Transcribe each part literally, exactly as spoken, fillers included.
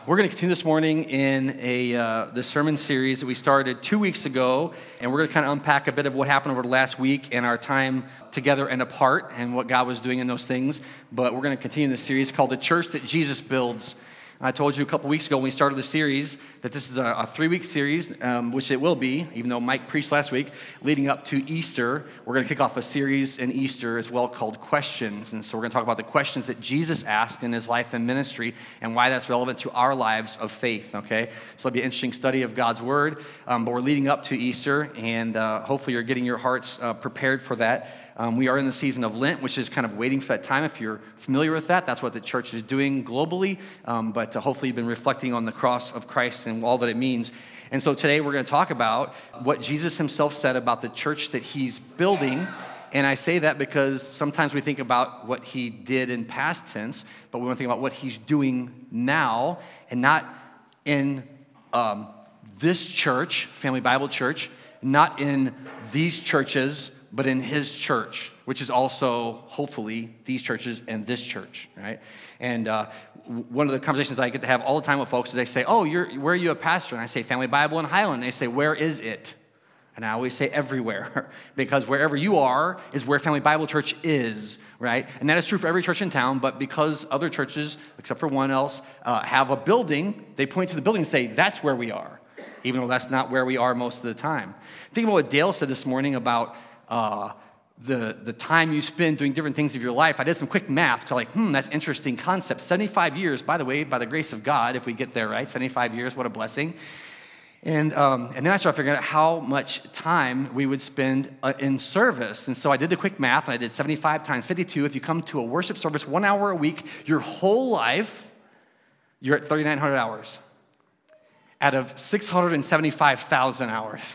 We're going to continue this morning in a uh, the sermon series that we started two weeks ago, and we're going to kind of unpack a bit of what happened over the last week and our time together and apart and what God was doing in those things. But we're going to continue this series called The Church That Jesus Builds. I told you a couple weeks ago when we started the series that this is a, a three-week series, um, which it will be, even though Mike preached last week, leading up to Easter. We're going to kick off a series in Easter as well called Questions. And so we're going to talk about the questions that Jesus asked in his life and ministry and why that's relevant to our lives of faith, okay? So it'll be an interesting study of God's Word, um, but we're leading up to Easter, and uh, hopefully you're getting your hearts uh, prepared for that. Um, we are in the season of Lent, which is kind of waiting for that time. If you're familiar with that, that's what the church is doing globally. Um, but uh, hopefully you've been reflecting on the cross of Christ and all that it means. And so today we're going to talk about what Jesus himself said about the church that he's building. And I say that because sometimes we think about what he did in past tense, but we want to think about what he's doing now, and not in um, this church, Family Bible Church, not in these churches, but in his church, which is also, hopefully, these churches and this church, right? And uh, one of the conversations I get to have all the time with folks is they say, oh, you're, where are you a pastor? And I say, Family Bible in Highland. And they say, where is it? And I always say everywhere, because wherever you are is where Family Bible Church is, right? And that is true for every church in town, but because other churches, except for one else, uh, have a building, they point to the building and say, that's where we are, even though that's not where we are most of the time. Think about what Dale said this morning about Uh, the, the time you spend doing different things of your life. I did some quick math to like, hmm, that's interesting concept. seventy-five years, by the way, by the grace of God, if we get there, right? seventy-five years, what a blessing. And um, and then I started figuring out how much time we would spend uh, in service. And so I did the quick math, and I did seventy-five times fifty-two. If you come to a worship service one hour a week, your whole life, you're at thirty-nine hundred hours out of six hundred seventy-five thousand hours.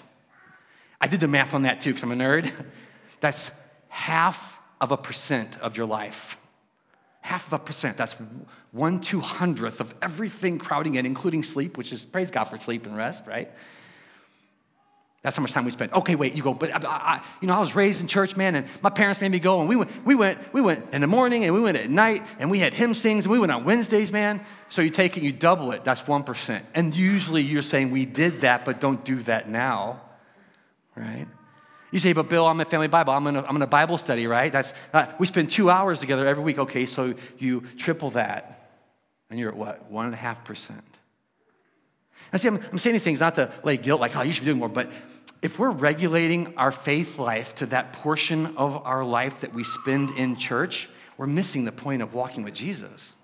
I did the math on that too, because I'm a nerd. That's half of a percent of your life. Half of a percent. That's one two hundredth of everything crowding in, including sleep, which is, praise God for sleep and rest, right? That's how much time we spend. Okay, wait, you go, but I, I, you know, I was raised in church, man, and my parents made me go, and we went, we went, we went in the morning, and we went at night, and we had hymn sings, and we went on Wednesdays, man. So you take it, you double it, that's one percent. And usually you're saying we did that, but don't do that now. Right? You say, but Bill, I'm at Family Bible. I'm in a, I'm in a Bible study, right? That's uh, we spend two hours together every week. Okay, so you triple that, and you're at what? One and a half percent. And see, I'm, I'm saying these things not to lay guilt, like, oh, you should be doing more. But if we're regulating our faith life to that portion of our life that we spend in church, we're missing the point of walking with Jesus.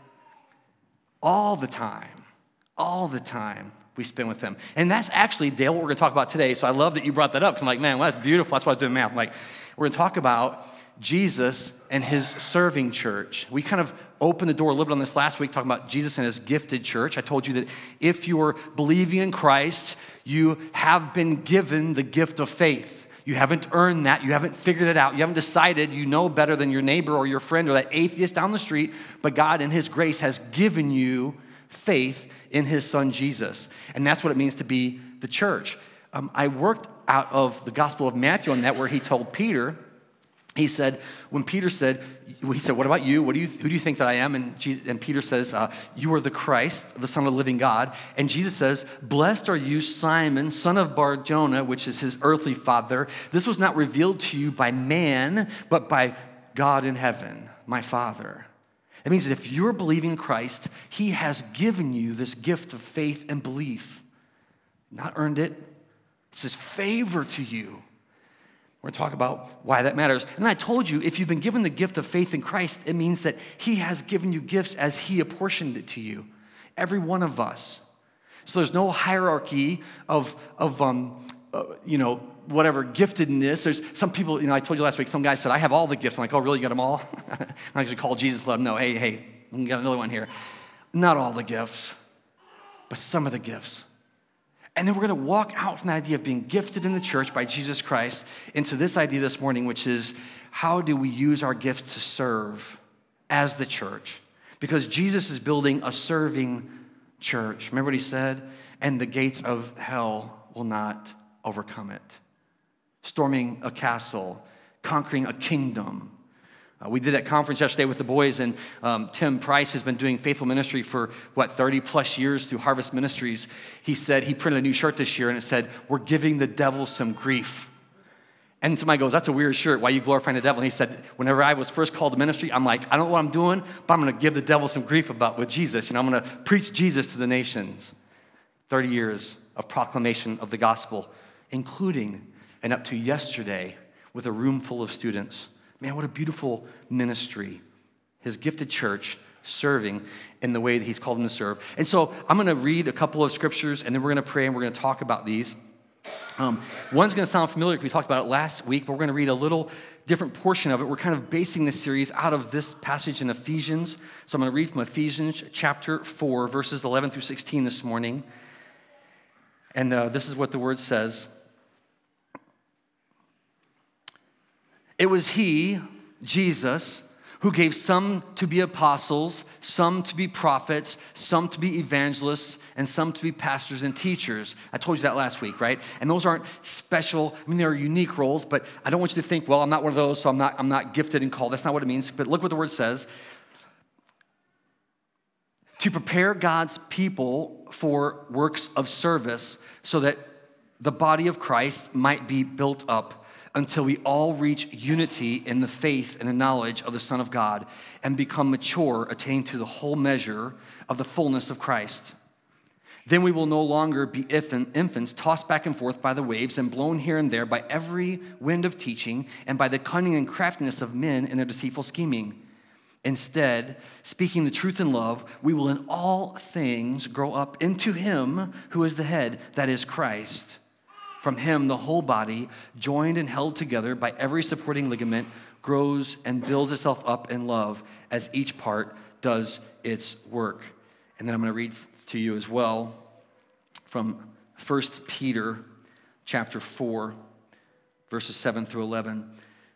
All the time, all the time. We spend with him. And that's actually, Dale, what we're going to talk about today. So I love that you brought that up, because I'm like, man, well, that's beautiful. That's why I was doing math. I'm like, we're going to talk about Jesus and his serving church. We kind of opened the door a little bit on this last week, talking about Jesus and his gifted church. I told you that if you're believing in Christ, you have been given the gift of faith. You haven't earned that. You haven't figured it out. You haven't decided you know better than your neighbor or your friend or that atheist down the street, but God in his grace has given you faith in his son Jesus. And that's what it means to be the church. Um, I worked out of the Gospel of Matthew on that, where he told Peter, he said, when Peter said, he said, what about you? What do you, who do you think that I am? And, Jesus, and Peter says, uh, you are the Christ, the Son of the living God. And Jesus says, blessed are you, Simon, son of Bar-Jonah, which is his earthly father. This was not revealed to you by man, but by God in heaven, my Father. It means that if you're believing in Christ, he has given you this gift of faith and belief. Not earned it. It's his favor to you. We're going to talk about why that matters. And I told you, if you've been given the gift of faith in Christ, it means that he has given you gifts as he apportioned it to you. Every one of us. So there's no hierarchy of, of um, uh, you know, whatever giftedness. There's some people, you know, I told you last week, some guy said, I have all the gifts. I'm like, oh, really, you got them all? I actually called Jesus, let him know, hey, hey, we got another one here. Not all the gifts, but some of the gifts. And then we're going to walk out from the idea of being gifted in the church by Jesus Christ into this idea this morning, which is, how do we use our gifts to serve as the church? Because Jesus is building a serving church. Remember what he said? And the gates of hell will not overcome it. Storming a castle, conquering a kingdom, Uh, we did that conference yesterday with the boys, and um, Tim Price, who's been doing faithful ministry for, what, thirty plus years through Harvest Ministries, he said he printed a new shirt this year, and it said, "We're giving the devil some grief." And somebody goes, "That's a weird shirt. Why are you glorifying the devil?" And he said, whenever I was first called to ministry, I'm like, I don't know what I'm doing, but I'm going to give the devil some grief about with Jesus. You know, I'm going to preach Jesus to the nations. thirty years of proclamation of the gospel, including, and up to yesterday, with a room full of students. Man, what a beautiful ministry. His gifted church serving in the way that he's called them to serve. And so I'm going to read a couple of scriptures, and then we're going to pray, and we're going to talk about these. Um, one's going to sound familiar because we talked about it last week, but we're going to read a little different portion of it. We're kind of basing this series out of this passage in Ephesians. So I'm going to read from Ephesians chapter four, verses eleven through sixteen this morning. And uh, this is what the word says. It was he, Jesus, who gave some to be apostles, some to be prophets, some to be evangelists, and some to be pastors and teachers. I told you that last week, right? And those aren't special. I mean, they're unique roles, but I don't want you to think, well, I'm not one of those, so I'm not, I'm not gifted and called. That's not what it means. But look what the word says. To prepare God's people for works of service so that the body of Christ might be built up until we all reach unity in the faith and the knowledge of the Son of God and become mature, attaining to the whole measure of the fullness of Christ. Then we will no longer be infants tossed back and forth by the waves and blown here and there by every wind of teaching and by the cunning and craftiness of men in their deceitful scheming. Instead, speaking the truth in love, we will in all things grow up into him who is the head, that is Christ. From him, the whole body, joined and held together by every supporting ligament, grows and builds itself up in love as each part does its work. And then I'm going to read to you as well from First Peter chapter four, verses seven through eleven.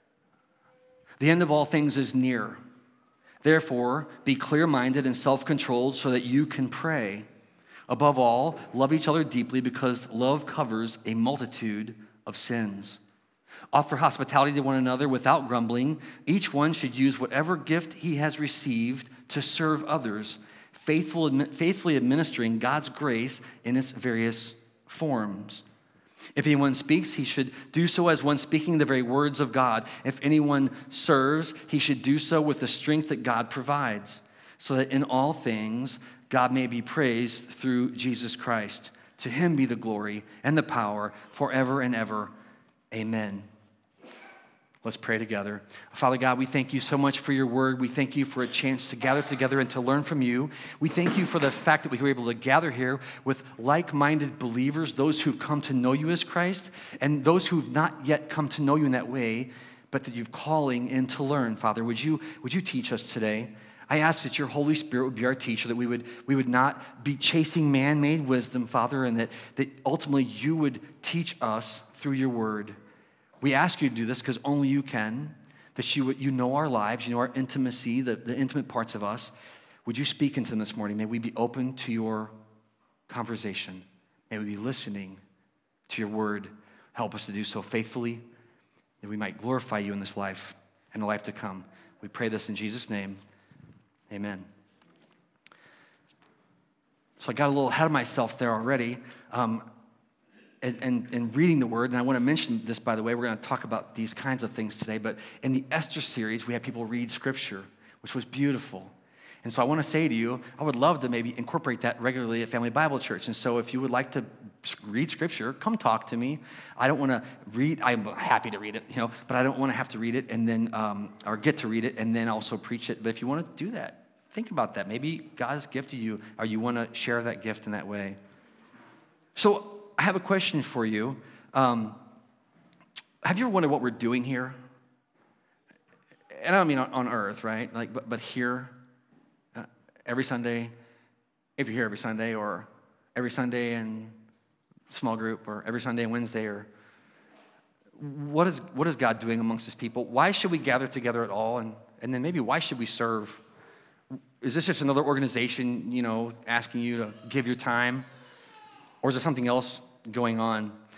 The end of all things is near. Therefore, be clear-minded and self-controlled so that you can pray. Above all, love each other deeply because love covers a multitude of sins. Offer hospitality to one another without grumbling. Each one should use whatever gift he has received to serve others, faithful, faithfully administering God's grace in its various forms. If anyone speaks, he should do so as one speaking the very words of God. If anyone serves, he should do so with the strength that God provides, so that in all things God may be praised through Jesus Christ. To him be the glory and the power forever and ever. Amen. Let's pray together. Father God, we thank you so much for your word. We thank you for a chance to gather together and to learn from you. We thank you for the fact that we were able to gather here with like-minded believers, those who've come to know you as Christ, and those who've not yet come to know you in that way, but that you're calling in to learn. Father, would you, would you teach us today? I ask that your Holy Spirit would be our teacher, that we would, we would not be chasing man-made wisdom, Father, and that, that ultimately you would teach us through your word. We ask you to do this because only you can, that you, you know our lives, you know our intimacy, the, the intimate parts of us. Would you speak into them this morning? May we be open to your conversation. May we be listening to your word. Help us to do so faithfully, that we might glorify you in this life and the life to come. We pray this in Jesus' name. Amen. So I got a little ahead of myself there already. Um, and, and, and reading the word, and I want to mention this, by the way, we're going to talk about these kinds of things today, but in the Esther series, we had people read scripture, which was beautiful. And so I want to say to you, I would love to maybe incorporate that regularly at Family Bible Church. And so if you would like to read scripture, come talk to me. I don't want to read, I'm happy to read it, you know, but I don't want to have to read it and then, um, or get to read it and then also preach it. But if you want to do that, think about that. Maybe God's gifted you, or you want to share that gift in that way. So I have a question for you. Um, have you ever wondered what we're doing here? And I don't mean on, on earth, right? Like, but, but here, uh, every Sunday, if you're here every Sunday, or every Sunday in small group, or every Sunday and Wednesday, or what is what is God doing amongst his people? Why should we gather together at all? And, and then maybe why should we serve? Is this just another organization, you know, asking you to give your time? Or is there something else going on?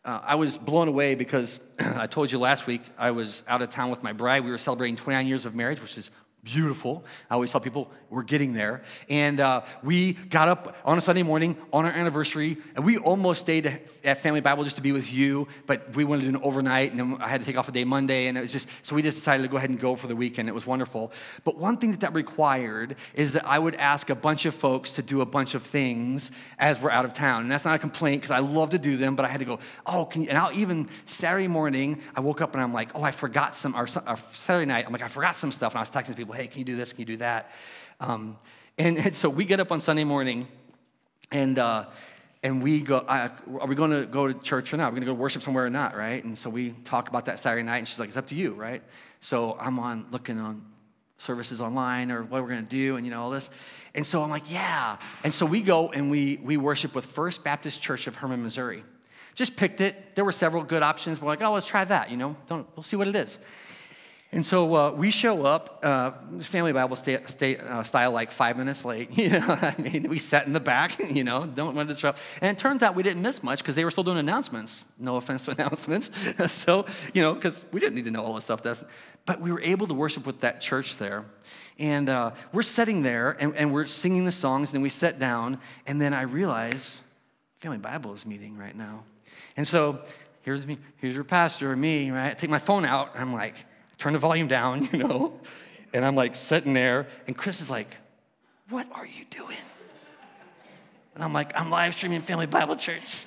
uh, I was blown away because I told you last week I was out of town with my bride. We were celebrating twenty-nine years of marriage, which is beautiful. I always tell people we're getting there. And uh, we got up on a Sunday morning on our anniversary, and we almost stayed at Family Bible just to be with you, but we wanted to do an overnight, and then I had to take off a day Monday, and it was just, so we just decided to go ahead and go for the weekend. It was wonderful. But one thing that that required is that I would ask a bunch of folks to do a bunch of things as we're out of town. And that's not a complaint, because I love to do them, but I had to go, oh, can you, and I'll even, Saturday morning, I woke up and I'm like, oh, I forgot some, or, or Saturday night, I'm like, I forgot some stuff, and I was texting people, hey, can you do this? Can you do that? Um, and, and so we get up on Sunday morning, and uh, and we go, uh, are we going to go to church or not? Are we going to go worship somewhere or not, right? And so we talk about that Saturday night, and she's like, it's up to you, right? So I'm on looking on services online or what we're going to do, and you know, all this. And so I'm like, yeah. And so we go and we we worship with First Baptist Church of Hermann, Missouri. Just picked it. There were several good options. We're like, oh, let's try that, you know. Don't, we'll see what it is. And so uh, we show up, uh, Family Bible stay, stay, uh, style, like five minutes late. You know, I mean, we sat in the back, you know, don't want to disrupt. And it turns out we didn't miss much because they were still doing announcements. No offense to announcements. So, you know, because we didn't need to know all this stuff. That's, but we were able to worship with that church there. And uh, we're sitting there, and, and we're singing the songs, and then we sat down, and then I realize Family Bible is meeting right now. And so here's me, here's your pastor and me, right? I take my phone out, and I'm like, turn the volume down, you know, and I'm like sitting there, and Chris is like, what are you doing? And I'm like, I'm live streaming Family Bible Church.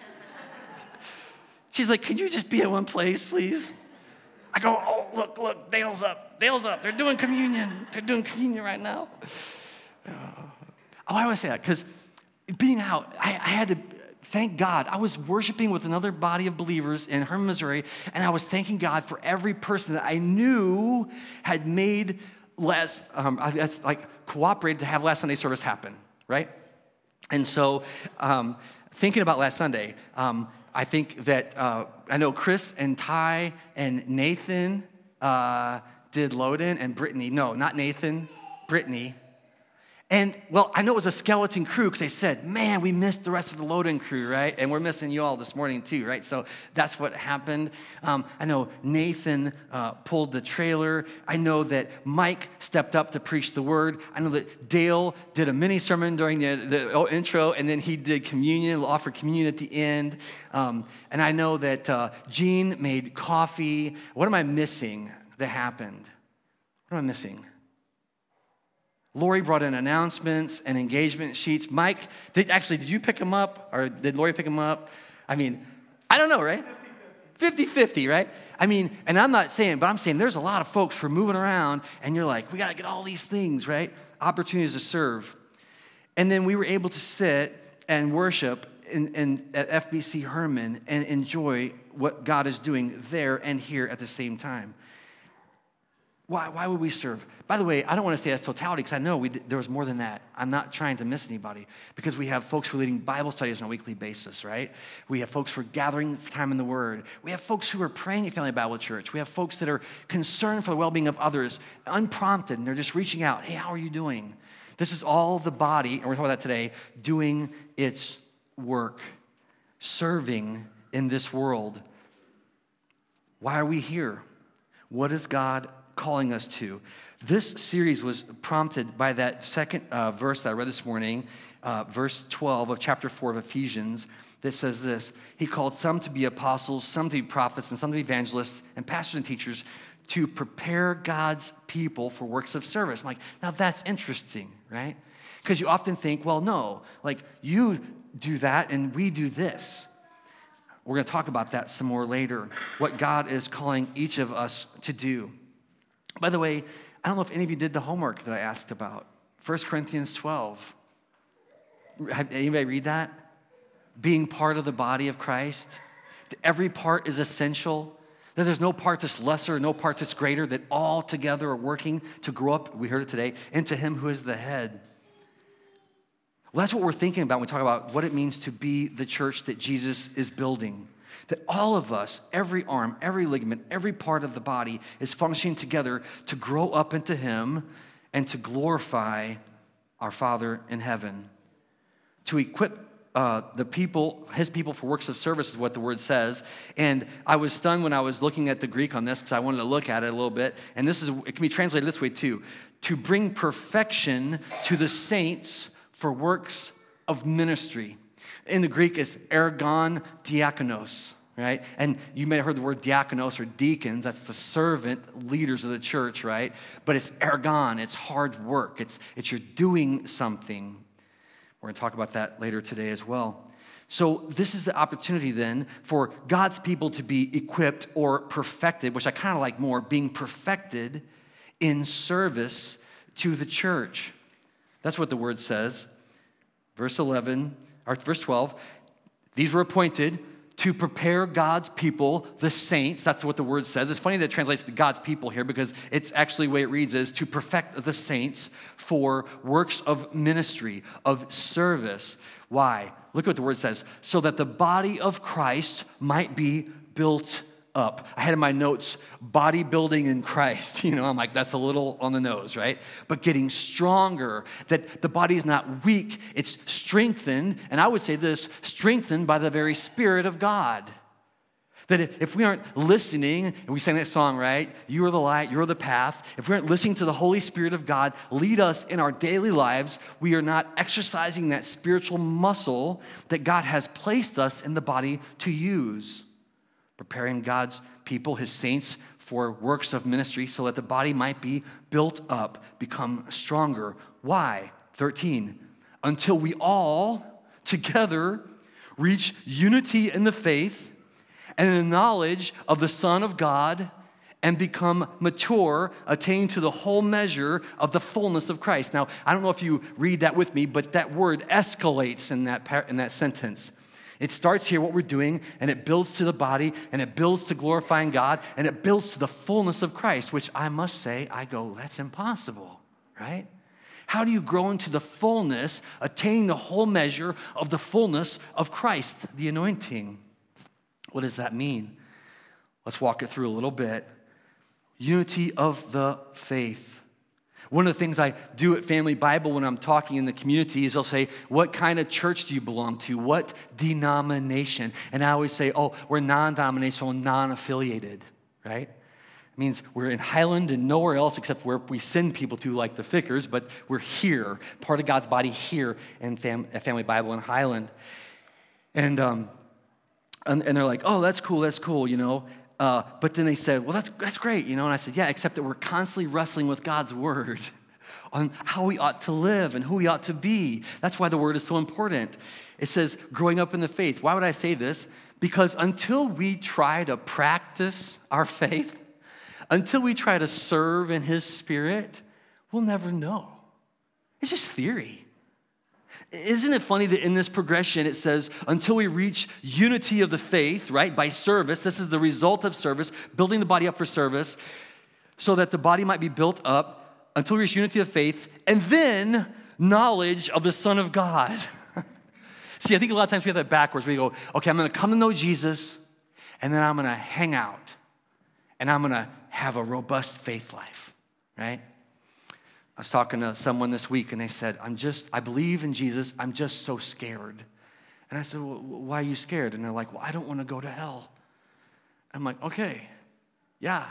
She's like, can you just be at one place, please? I go, oh, look, look, Dale's up, Dale's up. They're doing communion. They're doing communion right now. Oh, I want to say that because being out, I, I had to, thank God, I was worshiping with another body of believers in Hermann, Missouri, and I was thanking God for every person that I knew had made less, um, that's like cooperated to have last Sunday service happen, right? And so um, thinking about last Sunday, um, I think that, uh, I know Chris and Ty and Nathan uh, did Loden, and Brittany, no, not Nathan, Brittany. And, well, I know it was a skeleton crew because they said, man, we missed the rest of the Loden crew, right? And we're missing you all this morning too, right? So that's what happened. Um, I know Nathan uh, pulled the trailer. I know that Mike stepped up to preach the word. I know that Dale did a mini sermon during the, the intro, and then he did communion, offered communion at the end. Um, and I know that uh, Gene made coffee. What am I missing that happened? What am I missing? Lori brought in announcements and engagement sheets. Mike, did, actually, did you pick them up? Or did Lori pick them up? I mean, I don't know, right? fifty-fifty, right? I mean, and I'm not saying, but I'm saying there's a lot of folks who are moving around, and you're like, we got to get all these things, right? Opportunities to serve. And then we were able to sit and worship in, in, at F B C Hermann and enjoy what God is doing there and here at the same time. Why, why would we serve? By the way, I don't want to say that's totality because I know we, there was more than that. I'm not trying to miss anybody because we have folks who are leading Bible studies on a weekly basis, right? We have folks who are gathering time in the Word. We have folks who are praying at Family Bible Church. We have folks that are concerned for the well-being of others, unprompted, and they're just reaching out. Hey, how are you doing? This is all the body, and we're talking about that today, doing its work, serving in this world. Why are we here? What is God calling us to? This series was prompted by that second uh, verse that I read this morning, uh, verse twelve of chapter four of Ephesians, that says this: He called some to be apostles, some to be prophets, and some to be evangelists, and pastors and teachers to prepare God's people for works of service. I'm like, now that's interesting, right? Because you often think, well, no, like you do that and we do this. We're going to talk about that some more later, what God is calling each of us to do. By the way, I don't know if any of you did the homework that I asked about. First Corinthians twelve. Have anybody read that? Being part of the body of Christ. That every part is essential. That there's no part that's lesser, no part that's greater. That all together are working to grow up, we heard it today, into Him who is the head. Well, that's what we're thinking about when we talk about what it means to be the church that Jesus is building. That all of us, every arm, every ligament, every part of the body is functioning together to grow up into Him and to glorify our Father in heaven. To equip uh, the people, his people for works of service is what the word says. And I was stunned when I was looking at the Greek on this because I wanted to look at it a little bit. And this is, it can be translated this way too. To bring perfection to the saints for works of ministry. In the Greek, it's ergon diakonos, right? And you may have heard the word diakonos or deacons. That's the servant leaders of the church, right? But it's ergon. It's hard work. It's, it's you're doing something. We're going to talk about that later today as well. So this is the opportunity then for God's people to be equipped or perfected, which I kind of like more, being perfected in service to the church. That's what the word says. Verse eleven, or verse twelve, these were appointed to prepare God's people, the saints. That's what the word says. It's funny that it translates to God's people here because it's actually the way it reads is to perfect the saints for works of ministry, of service. Why? Look at what the word says. So that the body of Christ might be built up. I had in my notes, bodybuilding in Christ. You know, I'm like, that's a little on the nose, right? But getting stronger, that the body is not weak, it's strengthened. And I would say this, strengthened by the very Spirit of God. That if we aren't listening, and we sang that song, right? You are the light, you're the path. If we aren't listening to the Holy Spirit of God lead us in our daily lives, we are not exercising that spiritual muscle that God has placed us in the body to use. Preparing God's people, his saints, for works of ministry so that the body might be built up, become stronger. Why? thirteen, until we all together reach unity in the faith and in the knowledge of the Son of God and become mature, attaining to the whole measure of the fullness of Christ. Now, I don't know if you read that with me, but that word escalates in that par- in that sentence. It starts here, what we're doing, and it builds to the body, and it builds to glorifying God, and it builds to the fullness of Christ, which I must say, I go, that's impossible, right? How do you grow into the fullness, attaining the whole measure of the fullness of Christ, the anointing? What does that mean? Let's walk it through a little bit. Unity of the faith. One of the things I do at Family Bible when I'm talking in the community is I'll say, what kind of church do you belong to? What denomination? And I always say, oh, we're non-denominational, non-affiliated, right? It means we're in Highland and nowhere else except where we send people to like the Fickers, but we're here, part of God's body here in Fam- at Family Bible in Highland. And, um, and, and they're like, oh, that's cool, that's cool, you know. Uh, but then they said, well, that's that's great, you know. And I said, yeah, except that we're constantly wrestling with God's word on how we ought to live and who we ought to be. That's why the word is so important. It says growing up in the faith. Why would I say this? Because until we try to practice our faith, until we try to serve in his Spirit, we'll never know. It's just theory. Isn't it funny that in this progression it says, until we reach unity of the faith, right, by service, this is the result of service, building the body up for service, so that the body might be built up, until we reach unity of faith, and then knowledge of the Son of God. See, I think a lot of times we have that backwards. We go, okay, I'm going to come to know Jesus, and then I'm going to hang out, and I'm going to have a robust faith life, right? I was talking to someone this week, and they said, I'm just, I believe in Jesus, I'm just so scared. And I said, well, why are you scared? And they're like, well, I don't want to go to hell. I'm like, okay, yeah.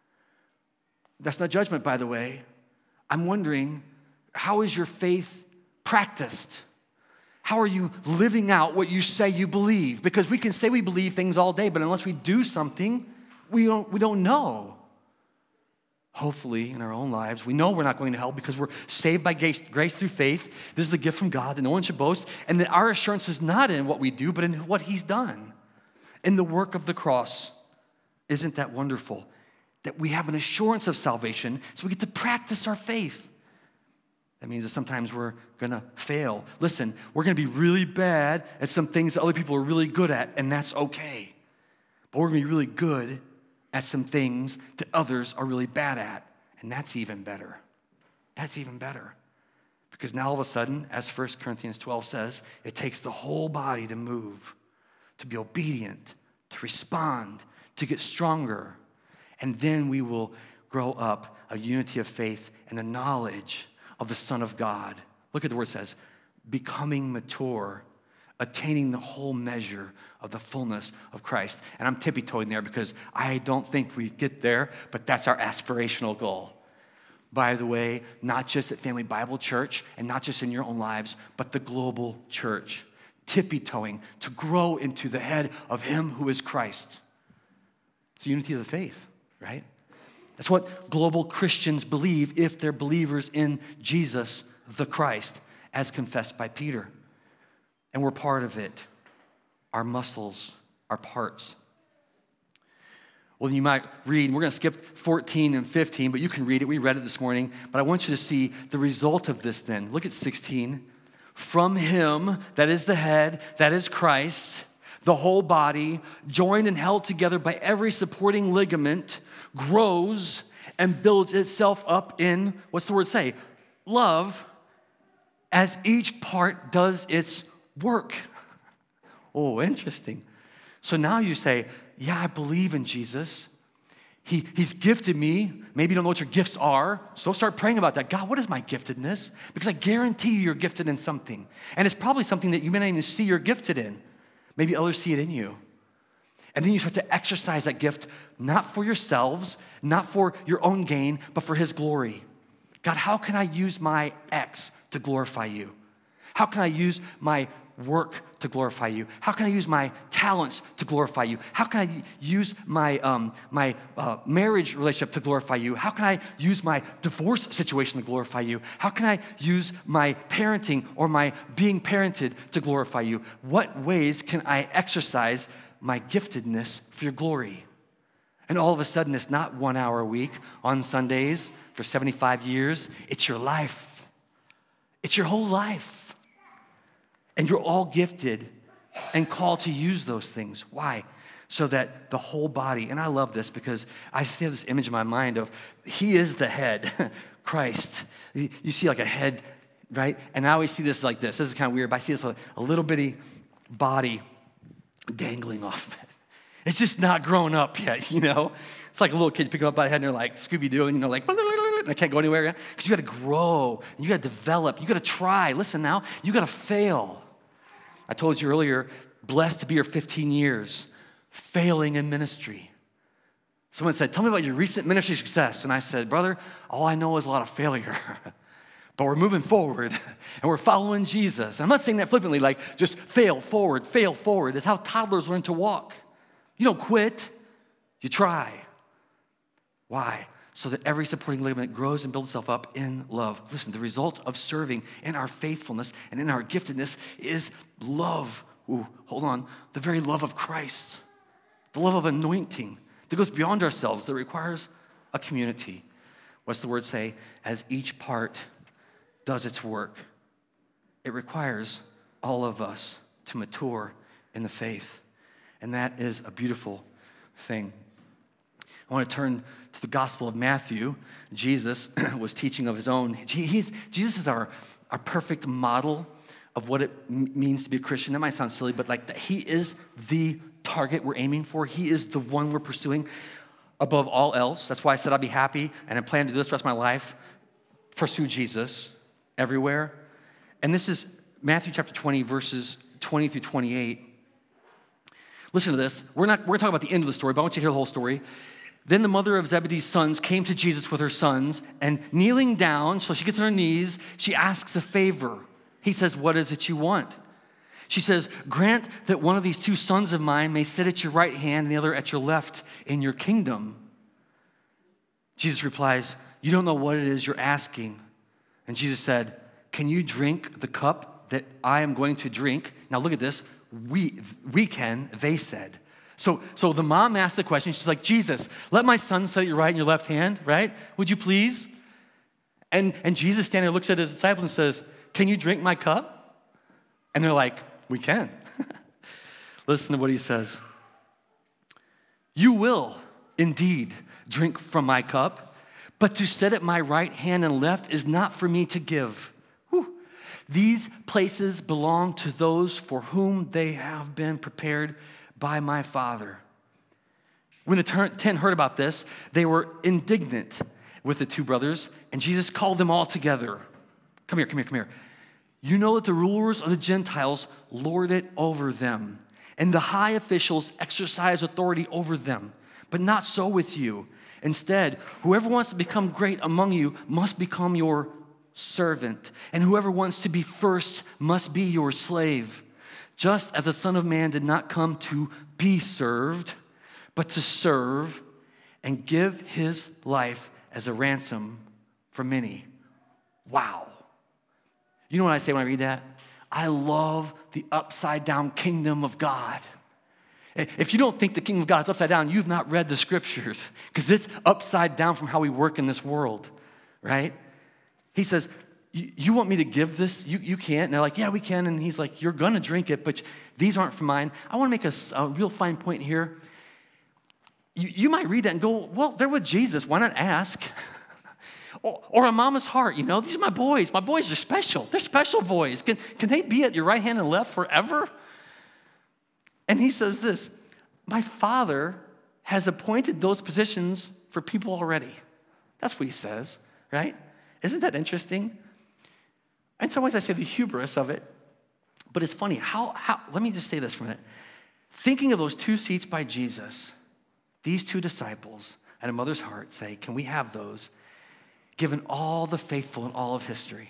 That's not judgment, by the way. I'm wondering, how is your faith practiced? How are you living out what you say you believe? Because we can say we believe things all day, but unless we do something, we don't, we don't know. Hopefully, in our own lives, we know we're not going to hell because we're saved by grace, grace through faith. This is the gift from God, and no one should boast. And that our assurance is not in what we do, but in what he's done. In the work of the cross. Isn't that wonderful? That we have an assurance of salvation, so we get to practice our faith. That means that sometimes we're going to fail. Listen, we're going to be really bad at some things that other people are really good at, and that's okay. But we're going to be really good at some things that others are really bad at. And that's even better. That's even better. Because now all of a sudden, as First Corinthians twelve says, it takes the whole body to move, to be obedient, to respond, to get stronger. And then we will grow up a unity of faith and the knowledge of the Son of God. Look at the word it says, becoming mature, attaining the whole measure of the fullness of Christ. And I'm tippy-toeing there because I don't think we get there, but that's our aspirational goal. By the way, not just at Family Bible Church and not just in your own lives, but the global church. Tippy-toeing to grow into the head of him who is Christ. It's the unity of the faith, right? That's what global Christians believe if they're believers in Jesus the Christ, as confessed by Peter. And we're part of it. Our muscles, our parts. Well, you might read, we're going to skip fourteen and fifteen, but you can read it. We read it this morning. But I want you to see the result of this then. Look at sixteen. From him, that is the head, that is Christ, the whole body, joined and held together by every supporting ligament, grows and builds itself up in, what's the word say? Love, as each part does its work. Oh, interesting. So now you say, yeah, I believe in Jesus. He, he's gifted me. Maybe you don't know what your gifts are, so start praying about that. God, what is my giftedness? Because I guarantee you you're gifted in something. And it's probably something that you may not even see you're gifted in. Maybe others see it in you. And then you start to exercise that gift, not for yourselves, not for your own gain, but for his glory. God, how can I use my X to glorify you? How can I use my work to glorify you? How can I use my talents to glorify you? How can I use my um, my uh, marriage relationship to glorify you? How can I use my divorce situation to glorify you? How can I use my parenting or my being parented to glorify you? What ways can I exercise my giftedness for your glory? And all of a sudden, it's not one hour a week on Sundays for seventy-five years. It's your life. It's your whole life. And you're all gifted and called to use those things. Why? So that the whole body, and I love this because I see this image in my mind of he is the head, Christ. You see like a head, right? And I always see this like this. This is kind of weird, but I see this like a little bitty body dangling off of it. It's just not grown up yet, you know? It's like a little kid, you pick them up by the head and they're like Scooby-Doo, and you know, like, and I can't go anywhere. Because you got to grow, and you got to develop, you got to try. Listen now, you got to fail. I told you earlier, blessed to be here fifteen years, failing in ministry. Someone said, tell me about your recent ministry success. And I said, brother, all I know is a lot of failure. But we're moving forward, and we're following Jesus. And I'm not saying that flippantly, like just fail forward, fail forward. It's how toddlers learn to walk. You don't quit, you try. Why? So that every supporting ligament grows and builds itself up in love. Listen, the result of serving in our faithfulness and in our giftedness is love. Ooh, hold on. The very love of Christ. The love of anointing that goes beyond ourselves, that requires a community. What's the word say? As each part does its work, it requires all of us to mature in the faith. And that is a beautiful thing. I want to turn to the Gospel of Matthew. Jesus was teaching of his own. He's, Jesus is our, our perfect model of what it m- means to be a Christian. That might sound silly, but like the, he is the target we're aiming for. He is the one we're pursuing above all else. That's why I said I'd be happy, and I plan to do this the rest of my life. Pursue Jesus everywhere. And this is Matthew chapter twenty, verses twenty through twenty-eight. Listen to this. We're not, we're talking about the end of the story, but I want you to hear the whole story. Then the mother of Zebedee's sons came to Jesus with her sons, and kneeling down, so she gets on her knees, she asks a favor. He says, what is it you want? She says, grant that one of these two sons of mine may sit at your right hand and the other at your left in your kingdom. Jesus replies, you don't know what it is you're asking. And Jesus said, can you drink the cup that I am going to drink? Now look at this. We, we can, they said. So, so the mom asked the question. She's like, Jesus, let my son sit at your right and your left hand, right? Would you please? And, and Jesus standing there looks at his disciples and says, can you drink my cup? And they're like, we can. Listen to what he says. You will indeed drink from my cup, but to sit at my right hand and left is not for me to give. Whew. These places belong to those for whom they have been prepared by my Father. When the ten heard about this, they were indignant with the two brothers, and Jesus called them all together. Come here, come here, come here. You know that the rulers of the Gentiles lord it over them, and the high officials exercise authority over them. But not so with you. Instead, whoever wants to become great among you must become your servant, and whoever wants to be first must be your slave. Just as the Son of Man did not come to be served, but to serve and give his life as a ransom for many. Wow. You know what I say when I read that? I love the upside down kingdom of God. If you don't think the kingdom of God is upside down, you've not read the scriptures, because it's upside down from how we work in this world, right? He says, you want me to give this? You, you can't. And they're like, yeah, we can. And he's like, you're going to drink it, but these aren't for mine. I want to make a, a real fine point here. You, you might read that and go, well, they're with Jesus. Why not ask? or, or a mama's heart, you know, these are my boys. My boys are special. They're special boys. Can, can they be at your right hand and left forever? And he says this, my Father has appointed those positions for people already. That's what he says, right? Isn't that interesting? In some ways, I say the hubris of it, but it's funny. How, how, let me just say this for a minute. Thinking of those two seats by Jesus, these two disciples and a mother's heart say, can we have those, given all the faithful in all of history?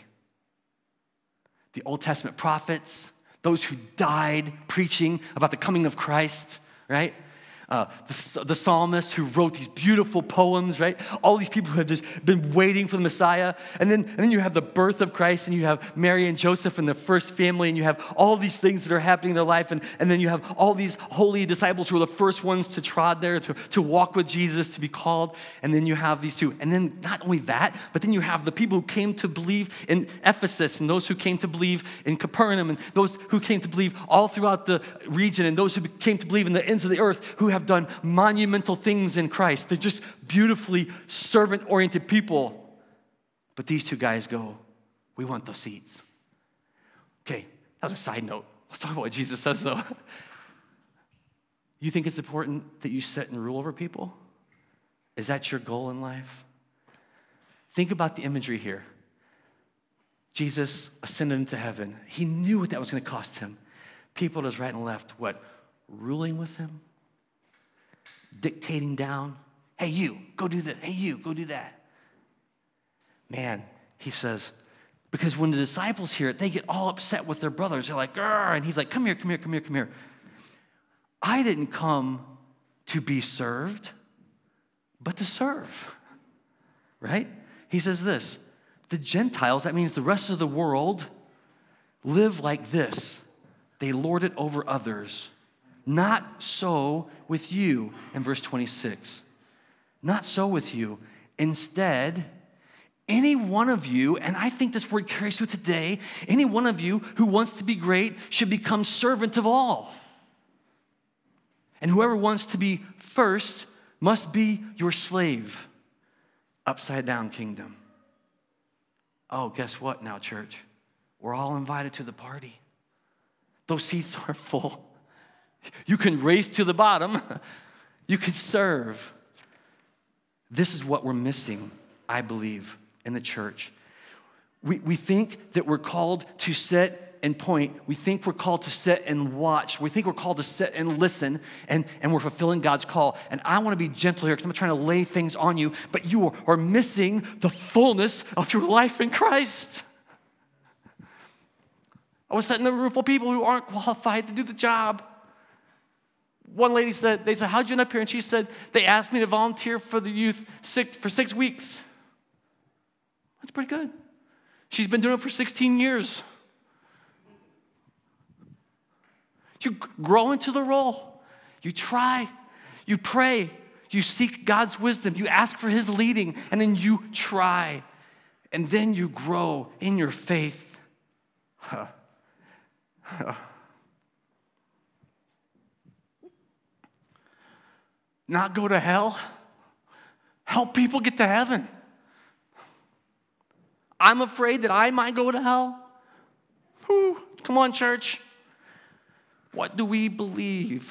The Old Testament prophets, those who died preaching about the coming of Christ, right? Uh, the, the psalmists who wrote these beautiful poems, right? All these people who have just been waiting for the Messiah. And then, and then you have the birth of Christ, and you have Mary and Joseph and the first family, and you have all these things that are happening in their life. And, and then you have all these holy disciples who are the first ones to trod there, to, to walk with Jesus, to be called. And then you have these two. And then not only that, but then you have the people who came to believe in Ephesus, and those who came to believe in Capernaum, and those who came to believe all throughout the region, and those who came to believe in the ends of the earth, who have have done monumental things in Christ. They're just beautifully servant-oriented people. But these two guys go, we want those seats. Okay, that was a side note. Let's talk about what Jesus says, though. You think it's important that you sit and rule over people? Is that your goal in life? Think about the imagery here. Jesus ascended into heaven. He knew what that was going to cost him. People to his right and left, what? Ruling with him? Dictating down. Hey, you, go do that. Hey, you, go do that. Man, he says, because when the disciples hear it, they get all upset with their brothers. They're like, grr, and he's like, come here, come here, come here, come here. I didn't come to be served, but to serve, right? He says this, the Gentiles, that means the rest of the world, live like this. They lord it over others. Not so with you, in verse twenty-six. Not so with you. Instead, any one of you, and I think this word carries through today, any one of you who wants to be great should become servant of all. And whoever wants to be first must be your slave. Upside down kingdom. Oh, guess what now, church? We're all invited to the party. Those seats are full. You can race to the bottom. You can serve. This is what we're missing, I believe, in the church. We, we think that we're called to sit and point. We think we're called to sit and watch. We think we're called to sit and listen, and, and we're fulfilling God's call. And I want to be gentle here because I'm trying to lay things on you, but you are, are missing the fullness of your life in Christ. I was sitting in a room full of people who aren't qualified to do the job. One lady said, they said, how'd you end up here? And she said, they asked me to volunteer for the youth six, for six weeks. That's pretty good. She's been doing it for sixteen years. You grow into the role. You try. You pray. You seek God's wisdom. You ask for his leading. And then you try. And then you grow in your faith. Huh. Huh. Not go to hell. Help people get to heaven. I'm afraid that I might go to hell. Whew. Come on, church. What do we believe?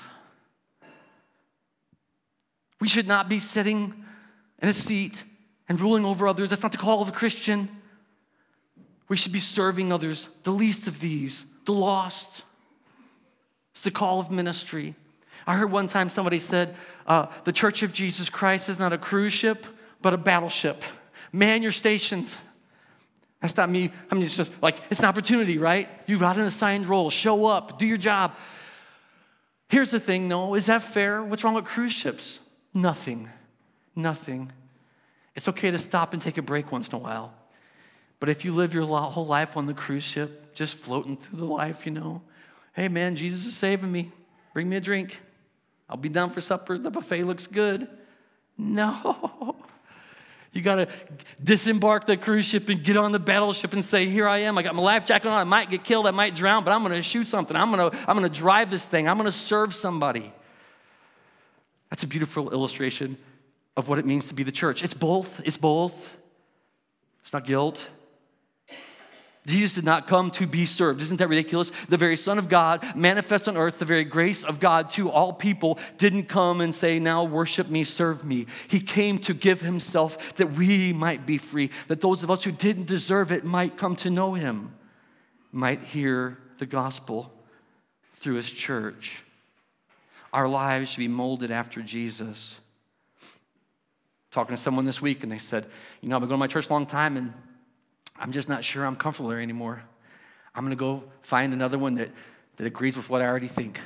We should not be sitting in a seat and ruling over others. That's not the call of a Christian. We should be serving others, the least of these, the lost. It's the call of ministry. I heard one time somebody said, uh, the Church of Jesus Christ is not a cruise ship, but a battleship. Man your stations. That's not me. I mean, it's just like, it's an opportunity, right? You've got an assigned role. Show up. Do your job. Here's the thing, though. Is that fair? What's wrong with cruise ships? Nothing. Nothing. It's okay to stop and take a break once in a while. But if you live your whole life on the cruise ship, just floating through the life, you know, hey, man, Jesus is saving me. Bring me a drink. I'll be down for supper. The buffet looks good. No. You got to disembark the cruise ship and get on the battleship and say, here I am. I got my life jacket on. I might get killed. I might drown, but I'm going to shoot something. I'm going to I'm going to drive this thing. I'm going to serve somebody. That's a beautiful illustration of what it means to be the church. It's both. It's both. It's not guilt. Jesus did not come to be served. Isn't that ridiculous? The very Son of God, manifest on earth, the very grace of God to all people, didn't come and say, now worship me, serve me. He came to give himself that we might be free, that those of us who didn't deserve it might come to know him, might hear the gospel through his church. Our lives should be molded after Jesus. Talking to someone this week, and they said, you know, I've been going to my church a long time, and I'm just not sure I'm comfortable there anymore. I'm going to go find another one that, that agrees with what I already think.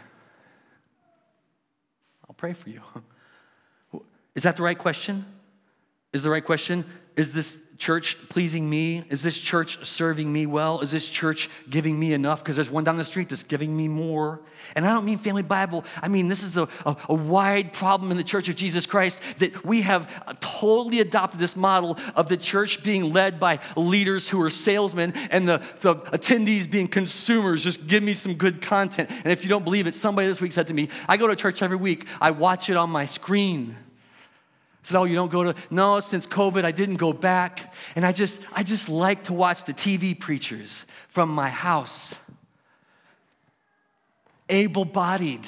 I'll pray for you. Is that the right question? Is the right question? Is this church pleasing me? Is this church serving me well? Is this church giving me enough? Because there's one down the street that's giving me more. And I don't mean Family Bible. I mean, this is a, a, a wide problem in the Church of Jesus Christ, that we have totally adopted this model of the church being led by leaders who are salesmen and the, the attendees being consumers. Just give me some good content. And if you don't believe it, somebody this week said to me, I go to church every week. I watch it on my screen. I said, oh, you don't go to, no, since COVID, I didn't go back. And I just, I just like to watch the T V preachers from my house. Able-bodied.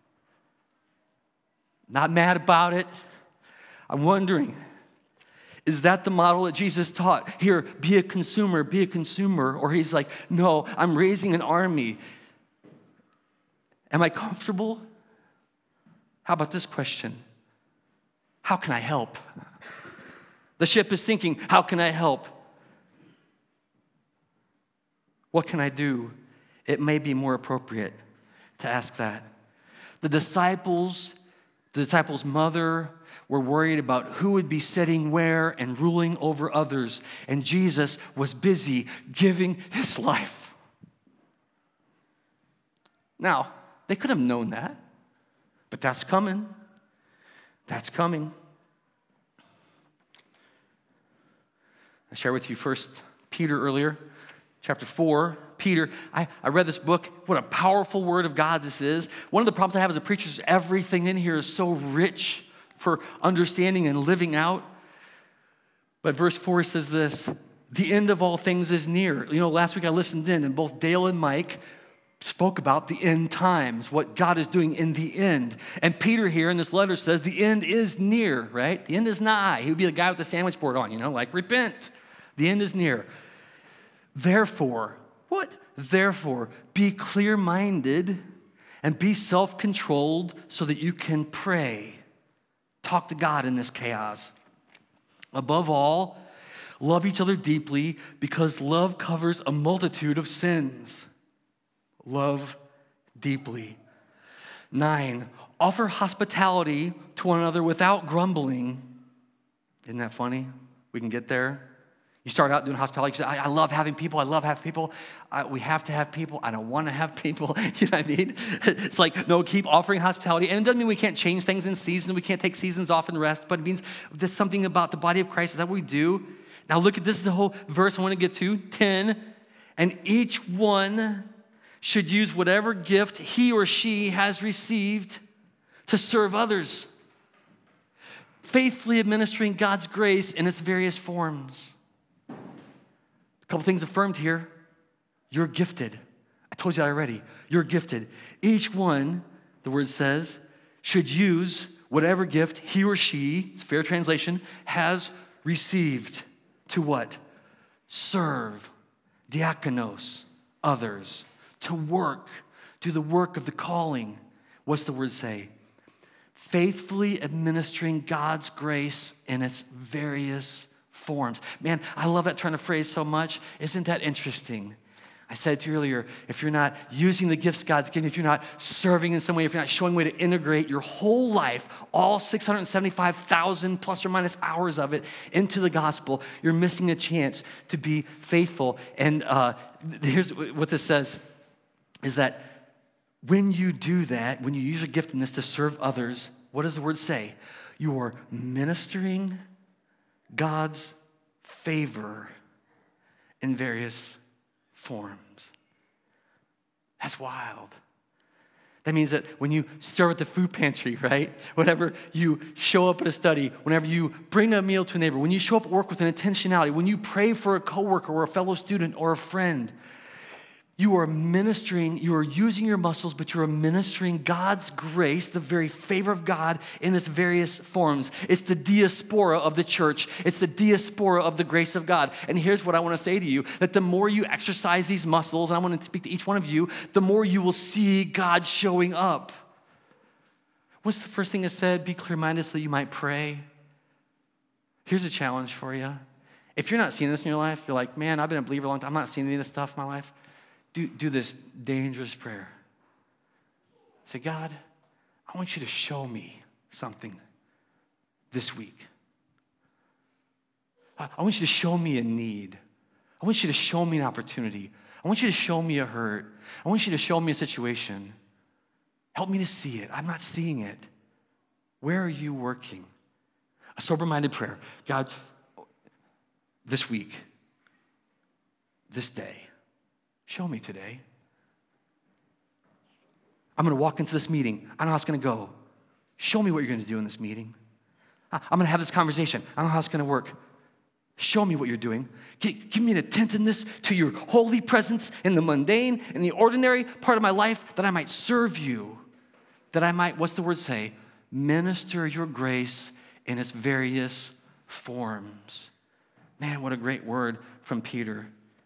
Not mad about it. I'm wondering, is that the model that Jesus taught? Here, be a consumer, be a consumer. Or he's like, no, I'm raising an army. Am I comfortable? How about this question? How can I help? The ship is sinking. How can I help? What can I do? It may be more appropriate to ask that. The disciples, the disciples' mother were worried about who would be sitting where and ruling over others. And Jesus was busy giving his life. Now, they could have known that, but that's coming. That's coming. I shared with you First Peter earlier, chapter four. Peter, I, I read this book. What a powerful word of God this is. One of the problems I have as a preacher is everything in here is so rich for understanding and living out. But verse four says this, the end of all things is near. You know, last week I listened in, and both Dale and Mike spoke about the end times, what God is doing in the end. And Peter here in this letter says the end is near, right? The end is nigh. He would be the guy with the sandwich board on, you know, like repent. The end is near. Therefore, what? Therefore, be clear-minded and be self-controlled so that you can pray. Talk to God in this chaos. Above all, love each other deeply because love covers a multitude of sins. Love deeply. Nine, offer hospitality to one another without grumbling. Isn't that funny? We can get there. You start out doing hospitality. You say, I, I love having people. I love having people. I, we have to have people. I don't want to have people. You know what I mean? It's like, no, keep offering hospitality. And it doesn't mean we can't change things in season. We can't take seasons off and rest. But it means there's something about the body of Christ. Is that what we do? Now look at this is the whole verse I want to get to. ten. And each one should use whatever gift he or she has received to serve others, faithfully administering God's grace in its various forms. A couple things affirmed here. You're gifted. I told you that already. You're gifted. Each one, the word says, should use whatever gift he or she, it's a fair translation, has received to what? Serve. diakonos, others, to work, do the work of the calling. What's the word say? Faithfully administering God's grace in its various forms. Man, I love that turn of phrase so much. Isn't that interesting? I said to you earlier, if you're not using the gifts God's given, if you're not serving in some way, if you're not showing a way to integrate your whole life, all six hundred seventy-five thousand plus or minus hours of it into the gospel, you're missing a chance to be faithful. And uh, here's what this says, is that when you do that, when you use your giftedness to serve others, what does the word say? You are ministering God's favor in various forms. That's wild. That means that when you serve at the food pantry, right? Whenever you show up at a study, whenever you bring a meal to a neighbor, when you show up at work with an intentionality, when you pray for a coworker or a fellow student or a friend, you are ministering, you are using your muscles, but you are ministering God's grace, the very favor of God in its various forms. It's the diaspora of the church. It's the diaspora of the grace of God. And here's what I want to say to you, that the more you exercise these muscles, and I want to speak to each one of you, the more you will see God showing up. What's the first thing it said? Be clear-minded so that you might pray. Here's a challenge for you. If you're not seeing this in your life, you're like, man, I've been a believer a long time. I'm not seeing any of this stuff in my life. Do, do this dangerous prayer. Say, God, I want you to show me something this week. I, I want you to show me a need. I want you to show me an opportunity. I want you to show me a hurt. I want you to show me a situation. Help me to see it. I'm not seeing it. Where are you working? A sober-minded prayer. God, this week, this day, show me today. I'm going to walk into this meeting. I don't know how it's going to go. Show me what you're going to do in this meeting. I'm going to have this conversation. I don't know how it's going to work. Show me what you're doing. Give me an attentiveness to your holy presence in the mundane, in the ordinary part of my life, that I might serve you, that I might, what's the word say? Minister your grace in its various forms. Man, what a great word from Peter.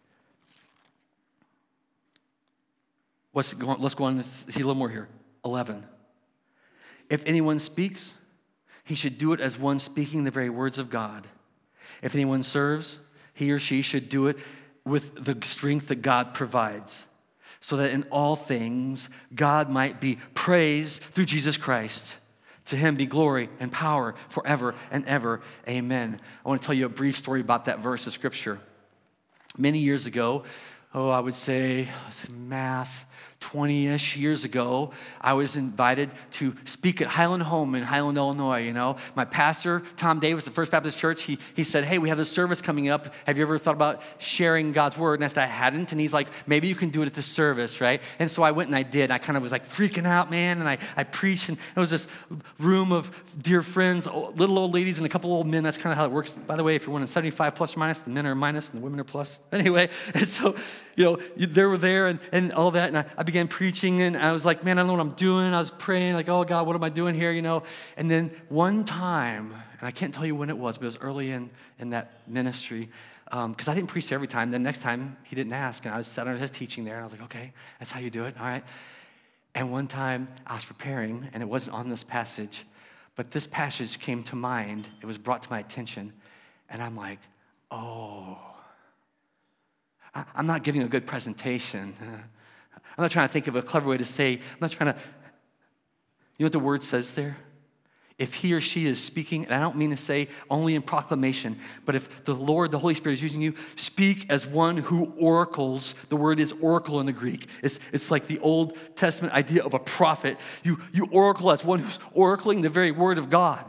Let's go on, let's go on and see a little more here. eleven. If anyone speaks, he should do it as one speaking the very words of God. If anyone serves, he or she should do it with the strength that God provides, so that in all things God might be praised through Jesus Christ. To him be glory and power forever and ever. Amen. I want to tell you a brief story about that verse of scripture. Many years ago, oh, I would say, let's see, math, twenty-ish years ago, I was invited to speak at Highland Home in Highland, Illinois, you know. My pastor, Tom Davis, the First Baptist Church, he, he said, hey, we have this service coming up. Have you ever thought about sharing God's word? And I said, I hadn't. And he's like, maybe you can do it at the service, right? And so I went and I did. I kind of was like freaking out, man, and I, I preached, and it was this room of dear friends, little old ladies and a couple old men. That's kind of how it works. By the way, if you're one in seventy-five plus or minus, the men are minus and the women are plus. Anyway, and so, you know, they were there and, and all that, and I, I began preaching, and I was like, man, I don't know what I'm doing. I was praying, like, oh, God, what am I doing here, you know? And then one time, and I can't tell you when it was, but it was early in, in that ministry, because um, I didn't preach every time. Then next time, he didn't ask, and I was sat under his teaching there, and I was like, okay, that's how you do it, all right? And one time, I was preparing, and it wasn't on this passage, but this passage came to mind. It was brought to my attention, and I'm like, oh, I'm not giving a good presentation. I'm not trying to think of a clever way to say, I'm not trying to, you know what the word says there? If he or she is speaking, and I don't mean to say only in proclamation, but if the Lord, the Holy Spirit is using you, speak as one who oracles. The word is oracle in the Greek. It's, it's like the Old Testament idea of a prophet. You, you oracle as one who's oracling the very word of God.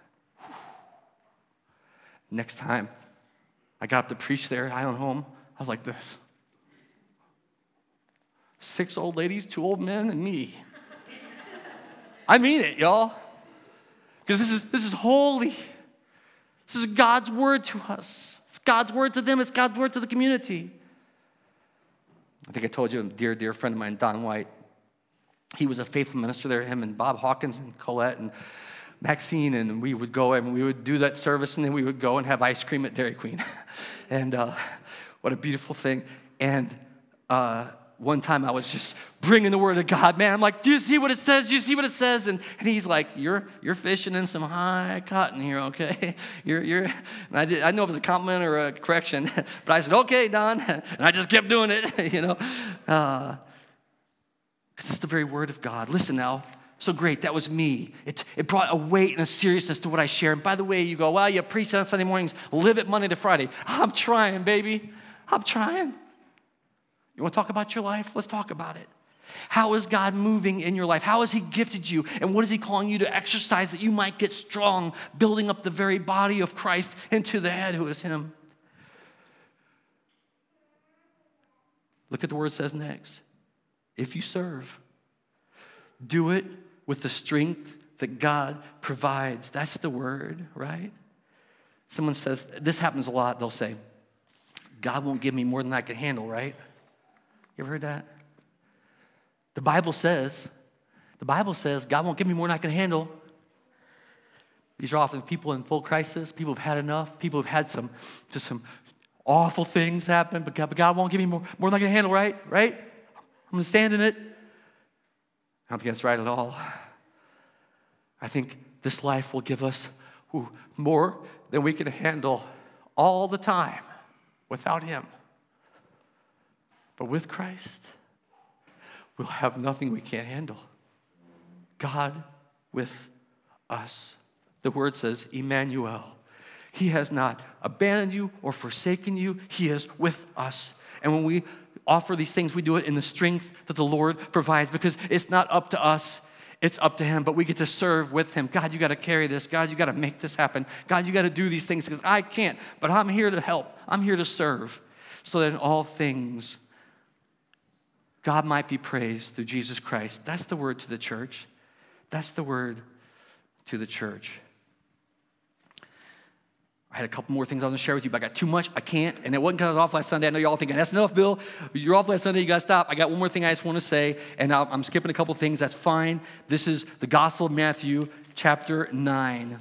Next time I got up to preach there at Highland Home, I was like this. Six old ladies, two old men, and me. I mean it, y'all. Because this is this is holy. This is God's word to us. It's God's word to them. It's God's word to the community. I think I told you, a dear, dear friend of mine, Don White. He was a faithful minister there, him and Bob Hawkins and Colette and Maxine, and we would go and we would do that service, and then we would go and have ice cream at Dairy Queen. and uh, what a beautiful thing. And uh, one time I was just bringing the word of God, man. I'm like, do you see what it says? Do you see what it says? And, and he's like, you're you're fishing in some high cotton here, okay? You're you're. And I did. I didn't know if it was a compliment or a correction, but I said, okay, Don, and I just kept doing it, you know, because uh, it's the very word of God. Listen now. So great, that was me. It, it brought a weight and a seriousness to what I share. And by the way, you go, well, you preach on Sunday mornings, live it Monday to Friday. I'm trying, baby. I'm trying. You want to talk about your life? Let's talk about it. How is God moving in your life? How has he gifted you? And what is he calling you to exercise that you might get strong, building up the very body of Christ into the head who is him? Look at the word it says next. If you serve, do it with the strength that God provides. That's the word, right? Someone says, this happens a lot. They'll say, God won't give me more than I can handle, right? You ever heard that? The Bible says, the Bible says, God won't give me more than I can handle. These are often people in full crisis. People have had enough. People have had some, just some awful things happen, but God, but God won't give me more, more than I can handle, right? Right? I'm going to stand in it. I don't think that's right at all. I think this life will give us ooh, more than we can handle all the time without him. But with Christ, we'll have nothing we can't handle. God with us. The word says, Emmanuel. He has not abandoned you or forsaken you. He is with us. And when we offer these things, we do it in the strength that the Lord provides, because it's not up to us, it's up to him, but we get to serve with him. God, you got to carry this. God, you got to make this happen. God, you got to do these things because I can't, but I'm here to help. I'm here to serve so that in all things, God might be praised through Jesus Christ. That's the word to the church. That's the word to the church. I had a couple more things I was going to share with you, but I got too much. I can't. And it wasn't because I was off last Sunday. I know you're all thinking, that's enough, Bill. You're off last Sunday. You got to stop. I got one more thing I just want to say, and I'll, I'm skipping a couple things. That's fine. This is the Gospel of Matthew, chapter nine,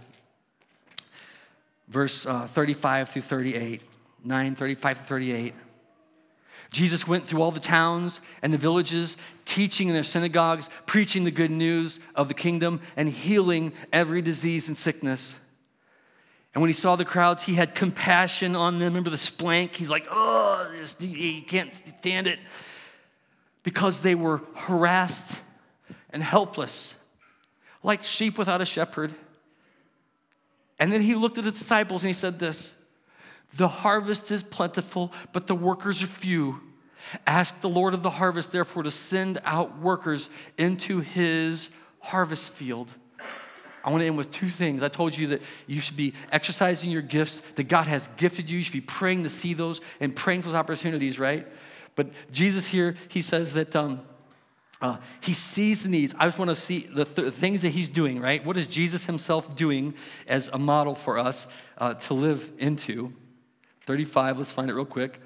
verse uh, thirty-five through thirty-eight. nine, thirty-five through thirty-eight. Jesus went through all the towns and the villages, teaching in their synagogues, preaching the good news of the kingdom, and healing every disease and sickness. And when he saw the crowds, he had compassion on them. Remember the splank? He's like, oh, he can't stand it. Because they were harassed and helpless, like sheep without a shepherd. And then he looked at his disciples and he said this, the harvest is plentiful, but the workers are few. Ask the Lord of the harvest, therefore, to send out workers into his harvest field. I want to end with two things. I told you that you should be exercising your gifts that God has gifted you. You should be praying to see those and praying for those opportunities, right? But Jesus here, he says that um, uh, he sees the needs. I just want to see the th- things that he's doing, right? What is Jesus himself doing as a model for us uh, to live into? thirty-five, let's find it real quick.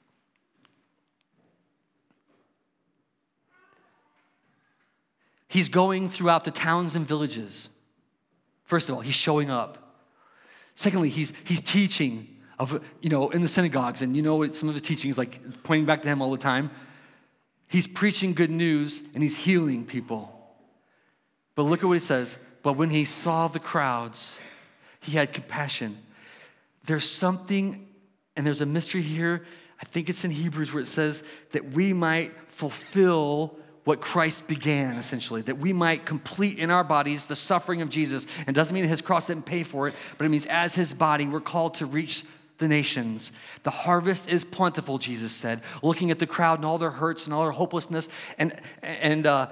He's going throughout the towns and villages. First of all, he's showing up. Secondly, he's he's teaching of, you know, in the synagogues, and you know what some of his teaching is like, pointing back to him all the time. He's preaching good news and he's healing people. But look at what he says. But when he saw the crowds, he had compassion. There's something, and there's a mystery here. I think it's in Hebrews where it says that we might fulfill what Christ began, essentially, that we might complete in our bodies the suffering of Jesus. And doesn't mean that his cross didn't pay for it, but it means as his body, we're called to reach the nations. The harvest is plentiful, Jesus said, looking at the crowd and all their hurts and all their hopelessness. And, and, uh,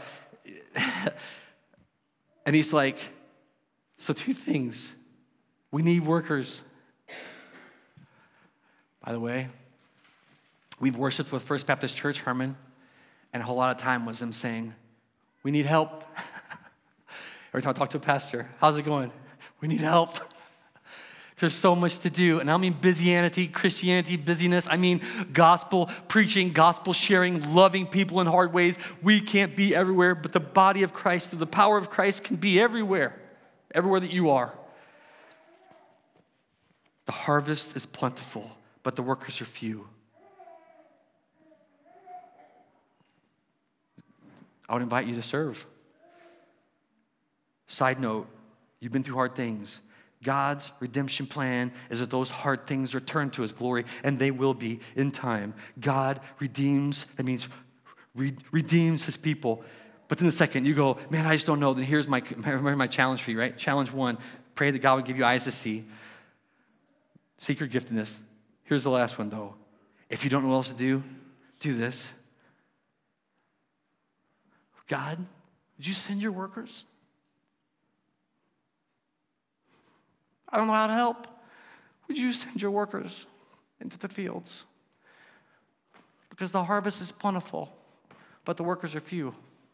and he's like, so two things. We need workers. By the way, we've worshiped with First Baptist Church, Herman. And a whole lot of time was them saying, we need help. Every time I talk to a pastor, how's it going? We need help. There's so much to do. And I don't mean busianity, Christianity, busyness. I mean gospel preaching, gospel sharing, loving people in hard ways. We can't be everywhere, but the body of Christ, through the power of Christ, can be everywhere, everywhere that you are. The harvest is plentiful, but the workers are few. I would invite you to serve. Side note, you've been through hard things. God's redemption plan is that those hard things are turned to his glory, and they will be in time. God redeems, that means re- redeems his people. But then the second you go, man, I just don't know, then here's my, here's my challenge for you, right? Challenge one, pray that God would give you eyes to see. Seek your giftedness. Here's the last one, though. If you don't know what else to do, do this. God, would you send your workers? I don't know how to help. Would you send your workers into the fields? Because the harvest is plentiful, but the workers are few.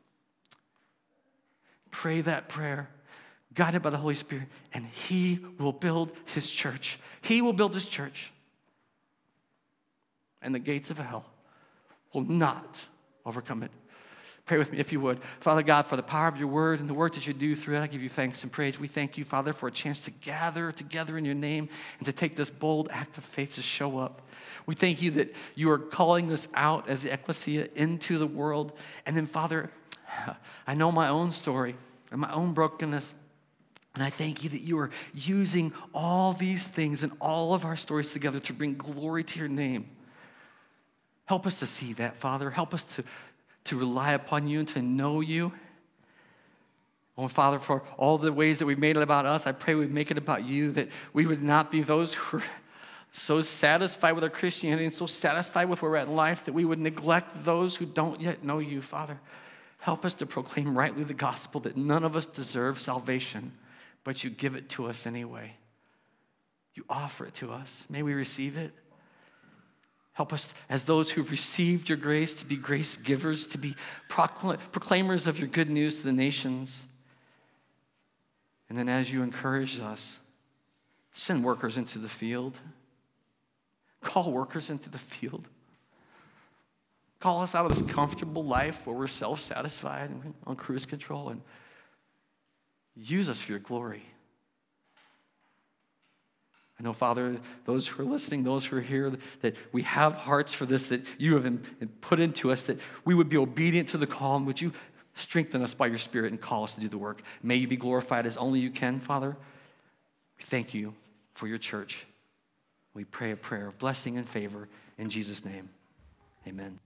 Pray that prayer, guided by the Holy Spirit, and he will build his church. He will build his church. And the gates of hell will not overcome it. Pray with me if you would. Father God, for the power of your word and the work that you do through it, I give you thanks and praise. We thank you, Father, for a chance to gather together in your name and to take this bold act of faith to show up. We thank you that you are calling us out as the ecclesia into the world. And then, Father, I know my own story and my own brokenness. And I thank you that you are using all these things and all of our stories together to bring glory to your name. Help us to see that, Father. Help us to to rely upon you and to know you. Oh, Father, for all the ways that we've made it about us, I pray we'd make it about you, that we would not be those who are so satisfied with our Christianity and so satisfied with where we're at in life that we would neglect those who don't yet know you, Father. Help us to proclaim rightly the gospel that none of us deserve salvation, but you give it to us anyway. You offer it to us. May we receive it. Help us as those who've received your grace to be grace givers, to be procl- proclaimers of your good news to the nations. And then as you encourage us, send workers into the field. Call workers into the field. Call us out of this comfortable life where we're self-satisfied and on cruise control, and use us for your glory. I know, Father, those who are listening, those who are here, that we have hearts for this, that you have put into us, that we would be obedient to the call, and would you strengthen us by your Spirit and call us to do the work. May you be glorified as only you can, Father. We thank you for your church. We pray a prayer of blessing and favor in Jesus' name. Amen.